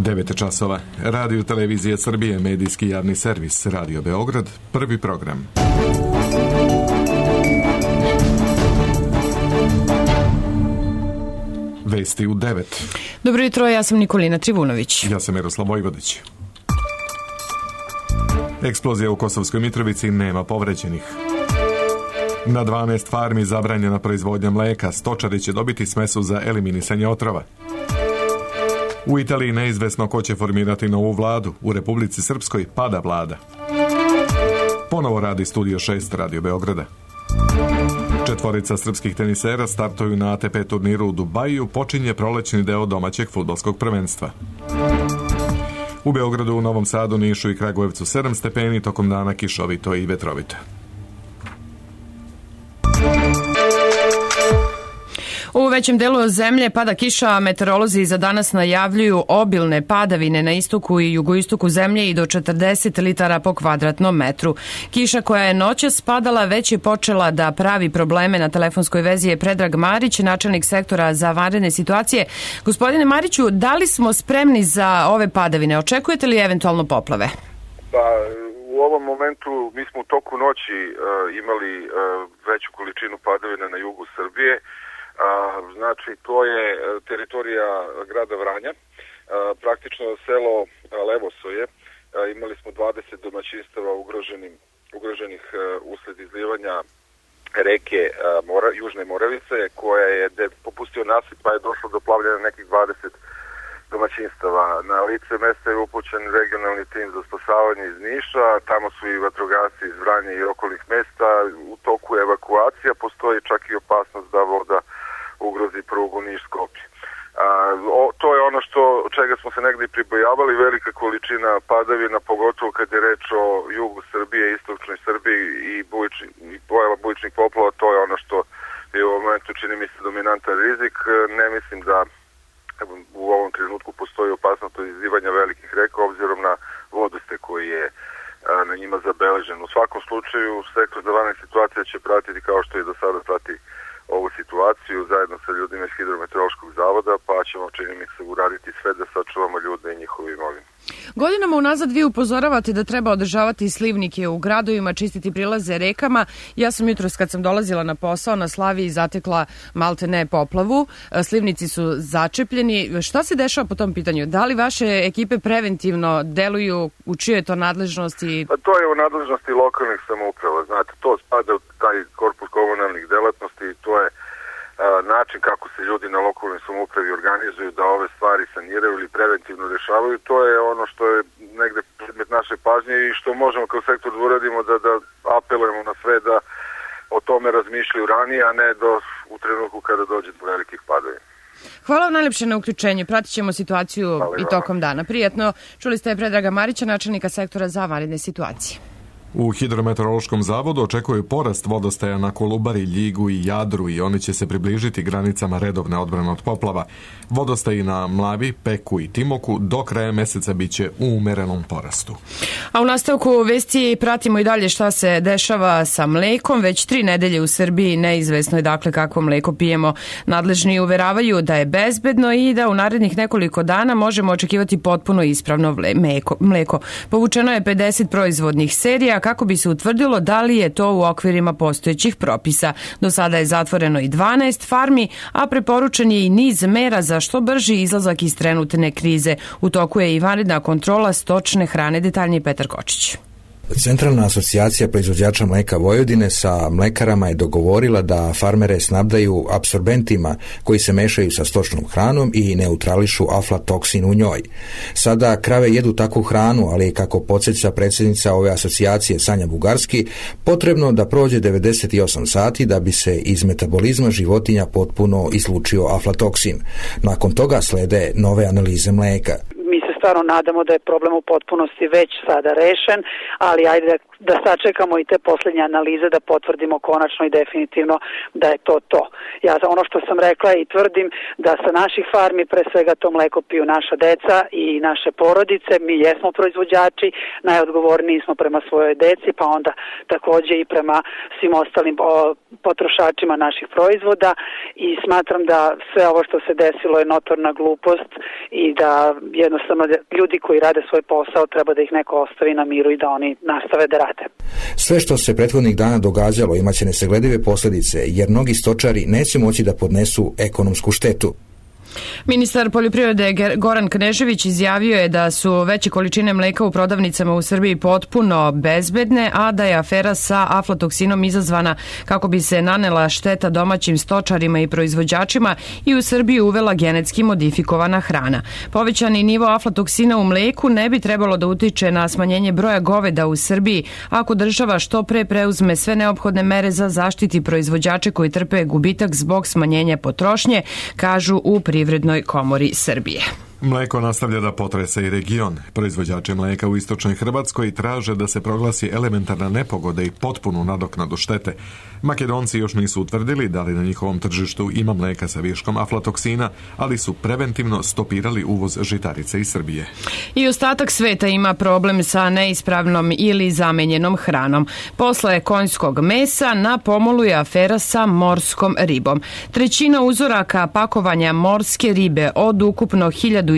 9 časova. Radio Televizija Srbije, medijski javni servis, Radio Beograd, prvi program. Vesti u 9. Dobro jutro, ja sam Nikolina Trivunović. Ja sam Miroslav Vojvodić. Eksplozija u Kosovskoj Mitrovici, nema povređenih. Na 12 farmi zabranjena proizvodnja mleka, stočari će dobiti smesu za eliminisanje otrova. U Italiji neizvesno ko će formirati novu vladu. U Republici Srpskoj pada vlada. Ponovo radi Studio 6 Radio Beograda. 4 srpskih tenisera startuju na ATP turniru u Dubaju, počinje prolećni deo domaćeg fudbalskog prvenstva. U Beogradu, u Novom Sadu, Nišu i Kragujevcu 7 stepeni, tokom dana kišovito i vetrovito. U većem delu zemlje pada kiša, a meteorolozi za danas najavljuju obilne padavine na istoku i jugoistoku zemlje i do 40 litara po kvadratnom metru. Kiša koja je noćas padala već je počela da pravi probleme. Na telefonskoj vezi je Predrag Marić, načelnik sektora za vanredne situacije. Gospodine Mariću, da li smo spremni za ove padavine? Očekujete li eventualno poplave? Pa, u ovom momentu mi smo u toku noći imali veću količinu padavina na jugu Srbije. Znači, to je teritorija grada Vranja, praktično selo Levosoje. Imali smo 20 domaćinstava ugroženih usled izlivanja reke Južne Moravice, koja je popustio nasip, pa je došlo do plavljanja nekih 20 domaćinstava. Na lice mesta je upućen regionalni tim za spasavanje iz Niša, tamo su i vatrogasci iz Vranja i okolnih mesta. U toku evakuacija postoji čak i opasnost da voda ugrozi prugu Niš-Skopje. To je ono čega smo se negdje pribojavali, velika količina padavina, pogotovo kad je reč o jugu Srbije, istočnoj Srbiji i pojava bujičnih poplava. To je ono što je u ovom momentu, čini mi se, dominantan rizik. Ne mislim da u ovom trenutku postoji opasnost od izlivanja velikih reka, obzirom na vodostaj koji je na njima zabeležen. U svakom slučaju, sektor za vanredne situacije će pratiti, kao što i do sada prati ovu situaciju, zajedno sa ljudima iz Hidrometeorološkog zavoda, pa ćemo, čini mi se, uraditi sve da sačuvamo ljude i njihovu imovinu. Godinama unazad vi upozoravate da treba održavati slivnike u gradovima, čistiti prilaze rekama. Ja sam jutros kad sam dolazila na posao na Slaviji zatekla maltene poplavu. Slivnici su začepljeni. Šta se dešava po tom pitanju? Da li vaše ekipe preventivno deluju, u čijoj je to nadležnosti? Pa to je u nadležnosti lokalnih samouprava. Znate, to spada u taj korpus komunalnih delatnosti, to je način kako se ljudi na lokalnoj samoupravi organizuju da ove stvari saniraju ili preventivno rešavaju. To je ono što je negde predmet naše pažnje i što možemo kao sektor da uradimo, da apelujemo na sve da o tome razmišljaju ranije, a ne u trenutku kada dođe do velikih padavina. Hvala vam najlepše na uključenju. Pratit ćemo situaciju i tokom dana. Prijetno. Čuli ste Predraga Marića, načelnika sektora za vanredne situacije. U Hidrometeorološkom zavodu očekuju porast vodostaja na Kolubari, Ljigu i Jadru i oni će se približiti granicama redovne odbrane od poplava. Vodostaji na Mlavi, Peku i Timoku do kraja meseca biće u umerenom porastu. A u nastavku vesti pratimo i dalje šta se dešava sa mlekom. Već 3 nedelje u Srbiji neizvesno je dakle kakvo mleko pijemo. Nadležni uveravaju da je bezbedno i da u narednih nekoliko dana možemo očekivati potpuno ispravno mleko. Povučeno je 50 proizvodnih serija kako bi se utvrdilo da li je to u okvirima postojećih propisa. Do sada je zatvoreno i 12 farmi, a preporučen je i niz mera za što brži izlazak iz trenutne krize. U toku je i vanredna kontrola stočne hrane, detaljnije Petar Kočić. Centralna asocijacija proizvođača mleka Vojvodine sa mlekarama je dogovorila da farmere snabdaju apsorbentima koji se mešaju sa stočnom hranom i neutrališu aflatoksin u njoj. Sada krave jedu takvu hranu, ali kako podsjeća predsjednica ove asocijacije Sanja Bugarski, potrebno da prođe 98 sati da bi se iz metabolizma životinja potpuno izlučio aflatoksin. Nakon toga slede nove analize mleka. Mi se stvarno nadamo da je problem u potpunosti već sada rešen, ali ajde da da sačekamo i te posljednje analize da potvrdimo konačno i definitivno da je to. Ja ono što sam rekla i tvrdim da sa naših farmi pre svega to mleko piju naša deca i naše porodice. Mi jesmo proizvođači, najodgovorniji smo prema svojoj deci, pa onda takođe i prema svim ostalim potrošačima naših proizvoda i smatram da sve ovo što se desilo je notorna glupost i da jednostavno ljudi koji rade svoj posao treba da ih neko ostavi na miru i da oni nastave da rade. Sve što se prethodnih dana događalo imaće nesagledive posljedice, jer mnogi stočari neće moći da podnesu ekonomsku štetu. Ministar poljoprivrede Goran Knežević izjavio je da su veće količine mleka u prodavnicama u Srbiji potpuno bezbedne, a da je afera sa aflatoksinom izazvana kako bi se nanela šteta domaćim stočarima i proizvođačima i u Srbiji uvela genetski modifikovana hrana. Povećani nivo aflatoksina u mleku ne bi trebalo da utiče na smanjenje broja goveda u Srbiji ako država što pre preuzme sve neophodne mere za zaštiti proizvođače koji trpe gubitak zbog smanjenja potrošnje, kažu u Privrednoj komori Srbije. Mleko nastavlja da potrese i region. Proizvođači mleka u istočnoj Hrvatskoj traže da se proglasi elementarna nepogoda i potpunu nadoknadu štete. Makedonci još nisu utvrdili da li na njihovom tržištu ima mleka sa viškom aflatoksina, ali su preventivno stopirali uvoz žitarice iz Srbije. I ostatak sveta ima problem sa neispravnom ili zamenjenom hranom. Posle konjskog mesa na pomolu je afera sa morskom ribom. Trećina uzoraka pakovanja morske ribe od ukupno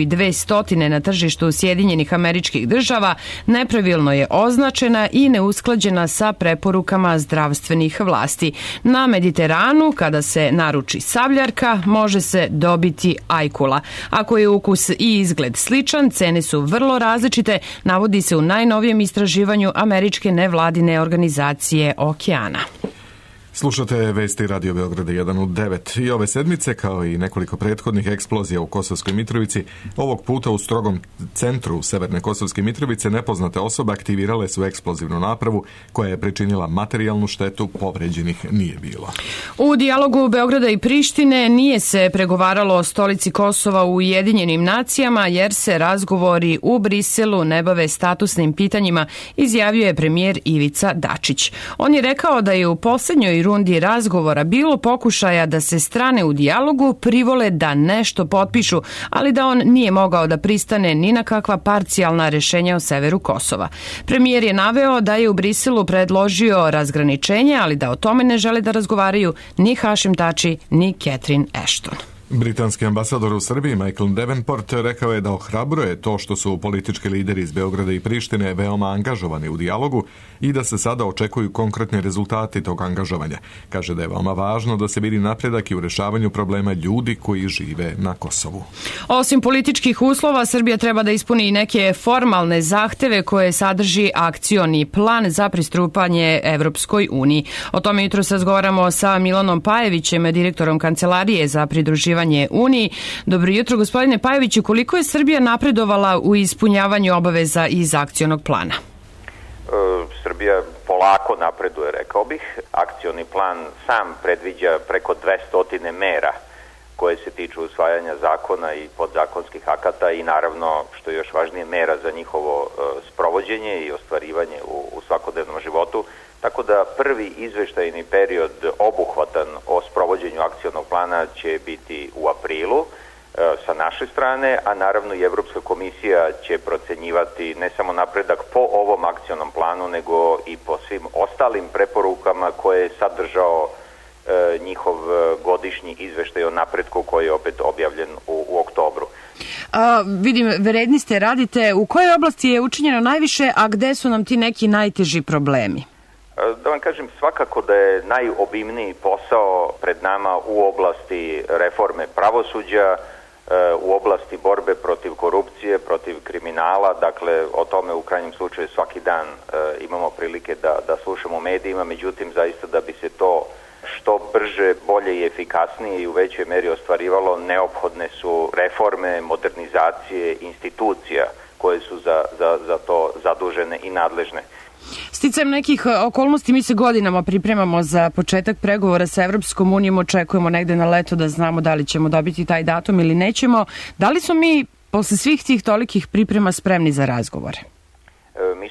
1200 na tržištu Sjedinjenih Američkih Država nepravilno je označena i neusklađena sa preporukama zdravstvenih vlasti. Na Mediteranu, kada se naruči sabljarka, može se dobiti ajkula. Ako je ukus i izgled sličan, cene su vrlo različite, navodi se u najnovijem istraživanju američke nevladine organizacije Okeana. Slušate vesti Radio Beograda 1 u 9 i ove sedmice, kao i nekoliko prethodnih eksplozija u Kosovskoj Mitrovici, ovog puta u strogom centru Severne Kosovske Mitrovice nepoznate osobe aktivirale su eksplozivnu napravu koja je pričinila materijalnu štetu, povređenih nije bilo. U dijalogu Beograda i Prištine nije se pregovaralo o stolici Kosova u Ujedinjenim nacijama jer se razgovori u Briselu ne bave statusnim pitanjima, izjavio je premijer Ivica Dačić. On je rekao da je u posljednjoj rundi razgovora bilo pokušaja da se strane u dijalogu privole da nešto potpišu, ali da on nije mogao da pristane ni na kakva parcijalna rešenja o severu Kosova. Premijer je naveo da je u Briselu predložio razgraničenje, ali da o tome ne žele da razgovaraju ni Hašim Tači, ni Catherine Ashton. Britanski ambasador u Srbiji Michael Davenport rekao je da ohrabruje to što su politički lideri iz Beograda i Prištine veoma angažovani u dijalogu i da se sada očekuju konkretni rezultati tog angažovanja. Kaže da je veoma važno da se vidi napredak i u rešavanju problema ljudi koji žive na Kosovu. Osim političkih uslova, Srbija treba da ispuni i neke formalne zahteve koje sadrži akcioni plan za pristupanje Evropskoj uniji. O tome jutros razgovaramo sa Milanom Pajevićem, direktorom Kancelarije za pridruživanje Uniji. Dobro jutro, gospodine Pajeviću, koliko je Srbija napredovala u ispunjavanju obaveza iz akcionog plana? Srbija polako napreduje, rekao bih. Akcioni plan sam predviđa preko 200 mera koje se tiču usvajanja zakona i podzakonskih akata i naravno, što je još važnije, mera za njihovo sprovođenje i ostvarivanje u svakodnevnom životu. Tako da prvi izveštajni period obuhvatan o sprovođenju akcionog plana će biti u aprilu sa naše strane, a naravno i Evropska komisija će procenjivati ne samo napredak po ovom akcionom planu, nego i po svim ostalim preporukama koje je sadržao njihov godišnji izveštaj o napretku koji je opet objavljen u oktobru. Vidim, vredni ste, radite. U kojoj oblasti je učinjeno najviše, a gde su nam ti neki najteži problemi? Da vam kažem, svakako da je najobimniji posao pred nama u oblasti reforme pravosuđa, u oblasti borbe protiv korupcije, protiv kriminala. Dakle, o tome u krajnjem slučaju svaki dan imamo prilike da slušamo u medijima, međutim, zaista da bi se to što brže, bolje i efikasnije i u većoj meri ostvarivalo, neophodne su reforme, modernizacije institucija koje su za to zadužene i nadležne. Sticajem nekih okolnosti mi se godinama pripremamo za početak pregovora sa Evropskom unijom, očekujemo negde na leto da znamo da li ćemo dobiti taj datum ili nećemo. Da li smo mi posle svih tih tolikih priprema spremni za razgovore? Mi smo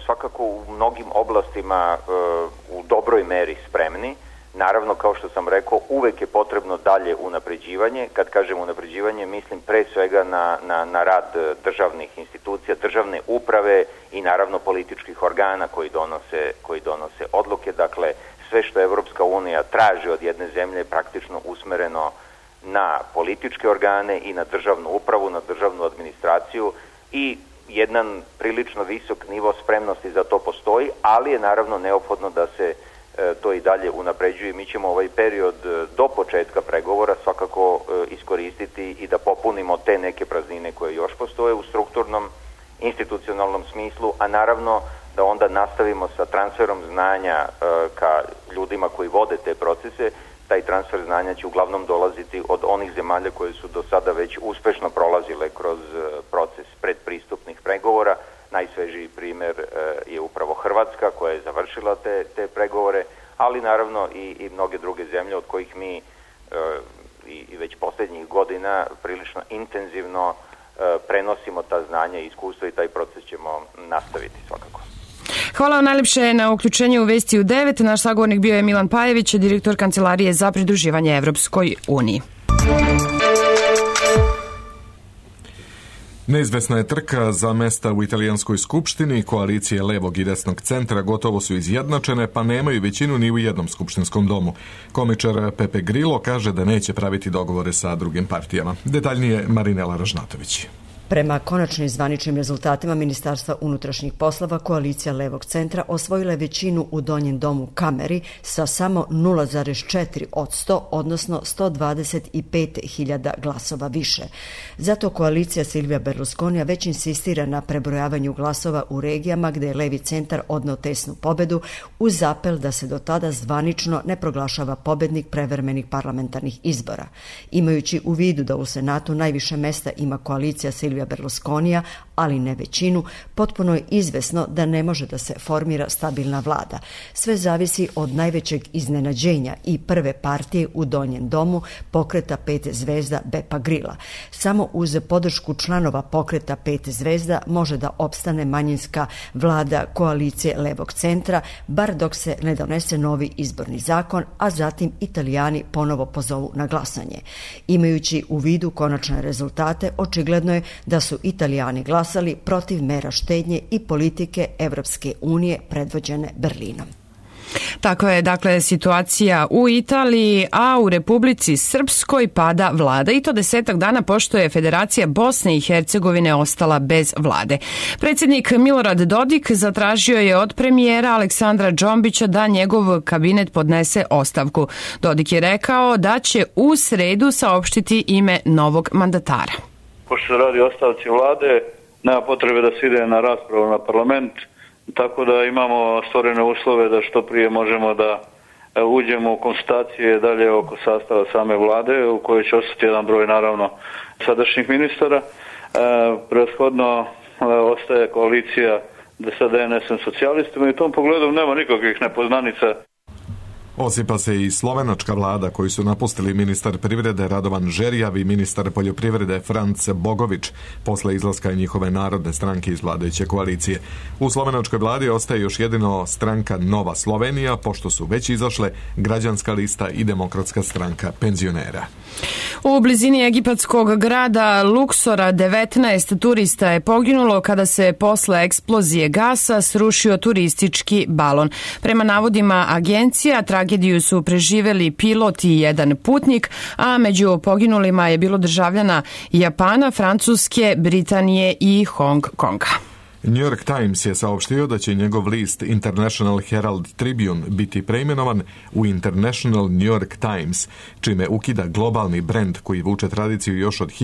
svakako u mnogim oblastima u dobroj meri spremni. Naravno, kao što sam rekao, uvek je potrebno dalje unapređivanje. Kad kažem unapređivanje, mislim pre svega na rad državnih institucija, državne uprave i naravno političkih organa koji donose odluke. Dakle, sve što Evropska unija traži od jedne zemlje je praktično usmereno na političke organe i na državnu upravu, na državnu administraciju i jedan prilično visok nivo spremnosti za to postoji, ali je naravno neophodno da se to i dalje unapređuje. Mi ćemo ovaj period do početka pregovora svakako iskoristiti i da popunimo te neke praznine koje još postoje u strukturnom, institucionalnom smislu, a naravno da onda nastavimo sa transferom znanja ka ljudima koji vode te procese. Taj transfer znanja će uglavnom dolaziti od onih zemalja koje su do sada već uspešno prolazile kroz proces predpristupnih pregovora. Najsvežiji primer je upravo Hrvatska koja je završila te pregovore, ali naravno i mnoge druge zemlje od kojih mi i već posljednjih godina prilično intenzivno prenosimo ta znanja i iskustva i taj proces ćemo nastaviti svakako. Hvala vam najlepše na uključenju u Vesti u 9. Naš sagovornik bio je Milan Pajević, direktor Kancelarije za pridruživanje Evropskoj uniji. Neizvesna je trka za mesta u italijanskoj skupštini. Koalicije levog i desnog centra gotovo su izjednačene, pa nemaju većinu ni u jednom skupštinskom domu. Komičar Pepe Grillo kaže da neće praviti dogovore sa drugim partijama. Detaljnije Marinela Ražnatović. Prema konačnim zvaničnim rezultatima Ministarstva unutrašnjih poslova, koalicija levog centra osvojila je većinu u donjem domu Kameri sa samo 0,4%, odnosno 125.000 glasova više. Zato koalicija Silvija Berlusconija već insistira na prebrojavanju glasova u regijama gde je levi centar odneo tesnu pobedu uz apel da se do tada zvanično ne proglašava pobednik prevremenih parlamentarnih izbora. Imajući u vidu da u Senatu najviše mesta ima koalicija Silvija Berlusconija, ali ne većinu, potpuno je izvesno da ne može da se formira stabilna vlada. Sve zavisi od najvećeg iznenađenja i prve partije u donjem domu, pokreta 5 zvezda Bepa Grilla. Samo uz podršku članova pokreta 5 zvezda može da opstane manjinska vlada koalicije levog centra, bar dok se ne donese novi izborni zakon, a zatim Italijani ponovo pozovu na glasanje. Imajući u vidu konačne rezultate, očigledno je da su Italijani glasali protiv mera štednje i politike Evropske unije predvođene Berlinom. Tako je, dakle, situacija u Italiji, a u Republici Srpskoj pada vlada i to 10 dana pošto je Federacija Bosne i Hercegovine ostala bez vlade. Predsjednik Milorad Dodik zatražio je od premijera Aleksandra Džombića da njegov kabinet podnese ostavku. Dodik je rekao da će u sredu saopštiti ime novog mandatara. Pošto se radi o ostavci vlade, nema potrebe da se ide na raspravu na parlament, tako da imamo stvorene uslove da što prije možemo da uđemo u konstatacije dalje oko sastava same vlade, u kojoj će ostati jedan broj naravno sadašnjih ministara. Prethodno ostaje koalicija sa DNS-om socijalistima i u tom pogledu nema nikakvih nepoznanica. Osipa se i slovenačka vlada koju su napustili ministar privrede Radovan Žerjav i ministar poljoprivrede Franc Bogović posle izlaska njihove narodne stranke iz vladajuće koalicije. U slovenačkoj vladi ostaje još jedino stranka Nova Slovenija, pošto su već izašle Građanska lista i Demokratska stranka penzionera. U blizini egipatskog grada Luksora 19 turista je poginulo kada se posle eksplozije gasa srušio turistički balon. Prema navodima agencija, tragediju su preživeli pilot i jedan putnik, a među poginulima je bilo državljana Japana, Francuske, Britanije i Hong Konga. New York Times je saopštio da će njegov list International Herald Tribune biti preimenovan u International New York Times, čime ukida globalni brend koji vuče tradiciju još od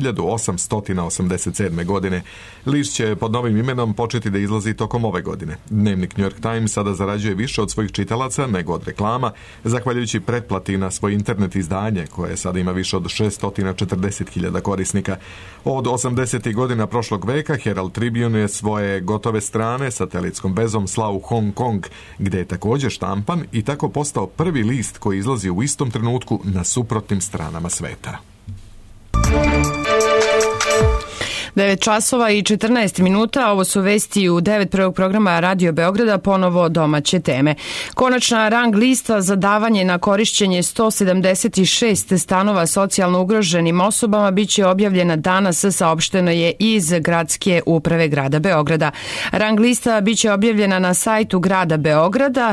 1887. godine. List će pod novim imenom početi da izlazi tokom ove godine. Dnevnik New York Times sada zarađuje više od svojih čitalaca nego od reklama, zahvaljujući pretplati na svoj internet izdanje, koje sada ima više od 640.000 korisnika. Od 80. godina prošlog veka Herald Tribune je svoje gotove strane satelitskom vezom slao u Hong Kong, gde je također štampan i tako postao prvi list koji izlazi u istom trenutku na suprotnim stranama sveta. 9 časova i 14 minuta, ovo su vesti u 9 prvog programa Radio Beograda, ponovo domaće teme. Konačna rang lista za davanje na korišćenje 176 stanova socijalno ugroženim osobama biće objavljena danas, saopšteno je iz Gradske uprave grada Beograda. Rang lista biće objavljena na sajtu grada Beograda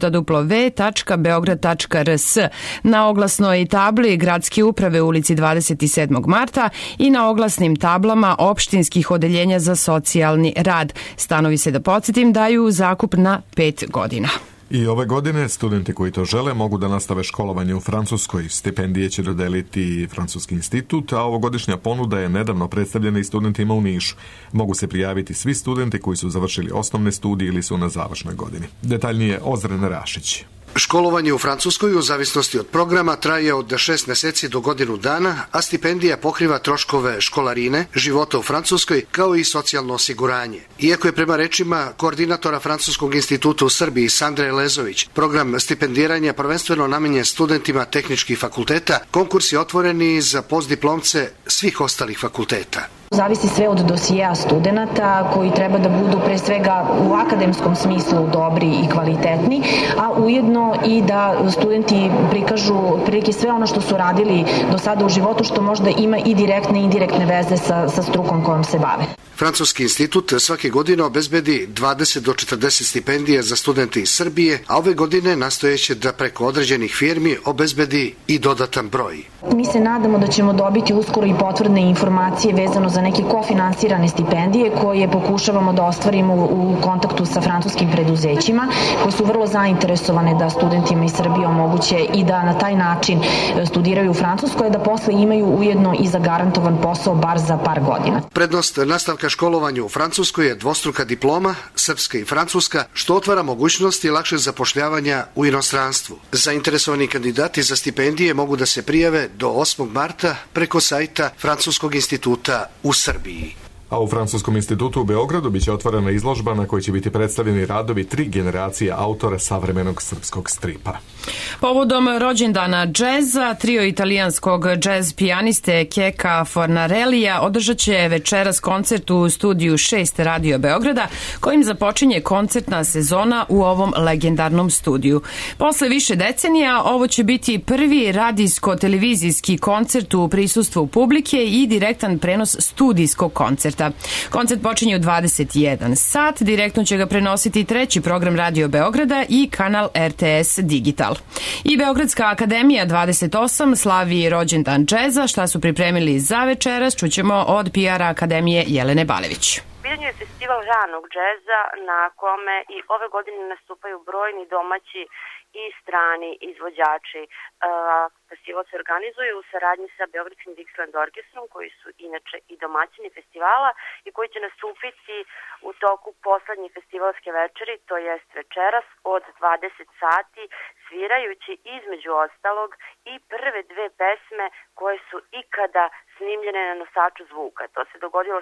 www.beograd.rs, na oglasnoj tabli Gradske uprave u ulici 27. marta i na oglasnim tablama opštinskih odeljenja za socijalni rad. Stanovi se, da podsjetim, daju zakup na 5 godina. I ove godine studenti koji to žele mogu da nastave školovanje u Francuskoj. Stipendije će dodeliti Francuski institut, a ovogodišnja ponuda je nedavno predstavljena i studentima u Nišu. Mogu se prijaviti svi studenti koji su završili osnovne studije ili su na završnoj godini. Detaljnije Ozren Rašić. Školovanje u Francuskoj u zavisnosti od programa traje od 6 meseci do godinu dana, a stipendija pokriva troškove školarine, života u Francuskoj, kao i socijalno osiguranje. Iako je prema rečima koordinatora Francuskog instituta u Srbiji Sandre Lezović program stipendiranja prvenstveno namenjen studentima tehničkih fakulteta, konkurs je otvoren i za postdiplomce svih ostalih fakulteta. Zavisi sve od dosijeja studenta koji treba da budu pre svega u akademskom smislu dobri i kvalitetni, a ujedno i da studenti prikažu prilike sve ono što su radili do sada u životu, što možda ima i direktne i indirektne veze sa strukom kojom se bave. Francuski institut svake godine obezbedi 20 do 40 stipendija za studente iz Srbije, a ove godine nastojeće da preko određenih firmi obezbedi i dodatan broj. Mi se nadamo da ćemo dobiti uskoro i potvrdne informacije vezano za neke kofinansirane stipendije koje pokušavamo da ostvarimo u kontaktu sa francuskim preduzećima koji su vrlo zainteresovane da studentima iz Srbije omoguće i da na taj način studiraju u Francuskoj, da posle imaju ujedno i zagarantovan posao bar za par godina. Prednost nastavka školovanja u Francuskoj je dvostruka diploma, srpska i francuska, što otvara mogućnosti lakšeg zapošljavanja u inostranstvu. Zainteresovani kandidati za stipendije mogu da se prijave do 8. marta preko sajta Francuskog instituta u Srbiji. A u Francuskom institutu u Beogradu biće otvorena izložba na kojoj će biti predstavljeni radovi 3 generacije autora savremenog srpskog stripa. Povodom rođendana džeza, trio italijanskog džez pijaniste Keka Fornarellija održat će večeras koncert u studiju 6 Radio Beograda, kojim započinje koncertna sezona u ovom legendarnom studiju. Posle više decenija ovo će biti prvi radijsko-televizijski koncert u prisustvu publike i direktan prenos studijskog koncerta. Koncert počinje u 21 sat, direktno će ga prenositi treći program Radio Beograda i kanal RTS Digital. I Beogradska akademija 28 slavi rođendan džeza. Šta su pripremili za večeras, čućemo od PR Akademije Jelene Balević. Pitanju je festival ranog džeza na kome i ove godine nastupaju brojni domaći i strani izvođači. Festival se organizuje u saradnji sa Beogradskim Dixieland orkestrom, koji su inače i domaćini festivala i koji će nastupiti u toku poslednje festivalske večeri, to jest večeras od 20 sati, svirajući između ostalog i prve 2 pesme koje su ikada snimljene na nosaču zvuka. To se dogodilo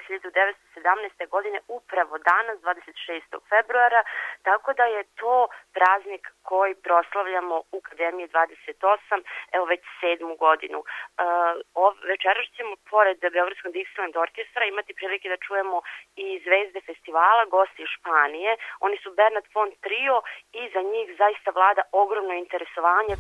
1917. godine upravo danas, 26. februara, tako da je to praznik koji proslavljamo u Akademiji 28, evo već 7. godinu. Večeras ćemo, pored Beogradskog Dixieland orkestra, imati prilike da čujemo i zvezde festivala, gosti iz Španije. Oni su Bernard Fon trio i za njih zaista vlada ogromno interesovanje.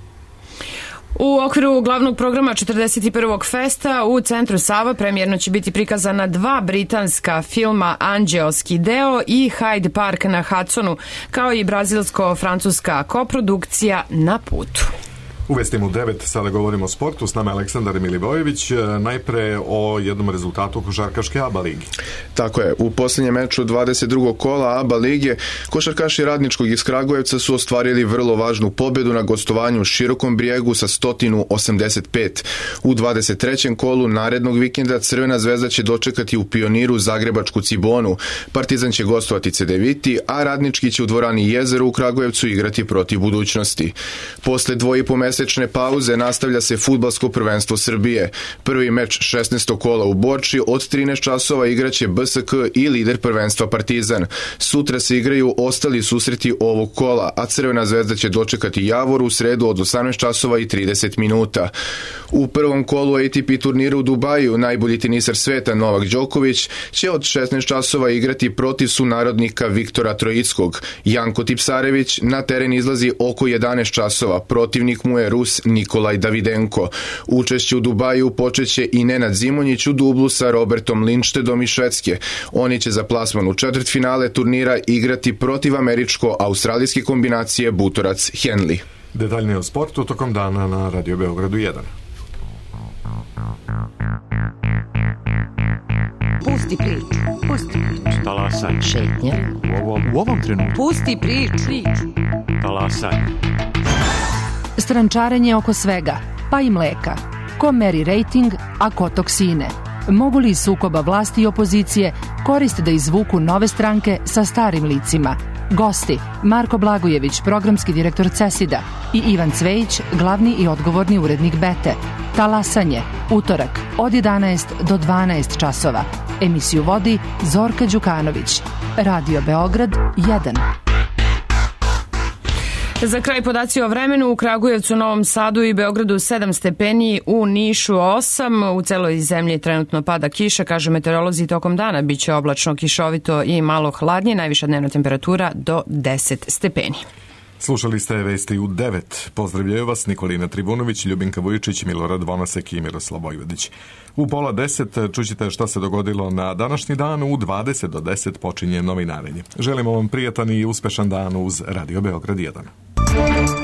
U okviru glavnog programa 41. festa u Centru Sava premijerno će biti prikazana 2 britanska filma Anđeoski deo i Hyde Park na Hudsonu, kao i brazilsko-francuska koprodukcija Na putu. U vestima u 9 sada govorimo o sportu, s nama je Aleksandar Milivojević. Najpre o jednom rezultatu košarkaške ABA ligi. Tako je, u posljednjem meču 22. kola ABA lige košarkaši Radničkog iz Kragujevca su ostvarili vrlo važnu pobedu na gostovanju u Širokom Brijegu sa 185. U 23. kolu narednog vikenda Crvena zvezda će dočekati u Pioniru zagrebačku Cibonu, Partizan će gostovati Cedeviti, a Radnički će u dvorani Jezero u Kragujevcu igrati protiv Budućnosti. Posle 2,5 mesečne pauze nastavlja se fudbalsko prvenstvo Srbije. Prvi meč 16. kola u Borči od 13 časova igraće BSK i lider prvenstva Partizan. Sutra se igraju ostali susreti ovog kola, a Crvena zvezda će dočekati Javor u sredu od 18 časova i 30 minuta. U prvom kolu ATP turnira u Dubaju najbolji tenisar sveta Novak Đoković će od 16 časova igrati protiv sunarodnika Viktora Trojickog. Janko Tipsarević na teren izlazi oko 11 časova, protivnik mu je Rus Nikolaj Davidenko. Učešće u Dubaju počeće i Nenad Zimonjić u dublu sa Robertom Lindstedom iz Švedske. Oni će za plasman u četvrtfinale turnira igrati protiv američko-australijske kombinacije Butorac-Henley. Detaljnije o sportu tokom dana na Radio Beogradu 1. Pusti priču. Pusti priču. Talasaj. Šetnja. U ovom trenutku. Pusti priču. Talasaj. Strančarenje oko svega, pa i mleka. Ko meri rejting, a ko toksine. Mogu li iz sukoba vlasti i opozicije koriste da izvuku nove stranke sa starim licima? Gosti: Marko Blagojević, programski direktor CESID-a, i Ivan Cvejić, glavni i odgovorni urednik Bete. Talasanje, utorak, od 11 do 12 časova. Emisiju vodi Zorka Đukanović. Radio Beograd 1. Za kraj podaci o vremenu: u Kragujevcu, Novom Sadu i Beogradu 7 stepeni, u Nišu 8, u celoj zemlji trenutno pada kiša, kažu meteorolozi. Tokom dana biće oblačno, kišovito i malo hladnije, najviša dnevna temperatura do 10 stepeni. Slušali ste vesti u 9. Pozdravljaju vas Nikolina Tribunović, Ljubinka Vujičić, Milorad Vonasek i Miroslav Vojvodić. U 9:30 čućete šta se dogodilo na današnji dan. U 20 do 10 počinje novinarenje. Želimo vam prijatan i uspešan dan uz Radio Beograd 1.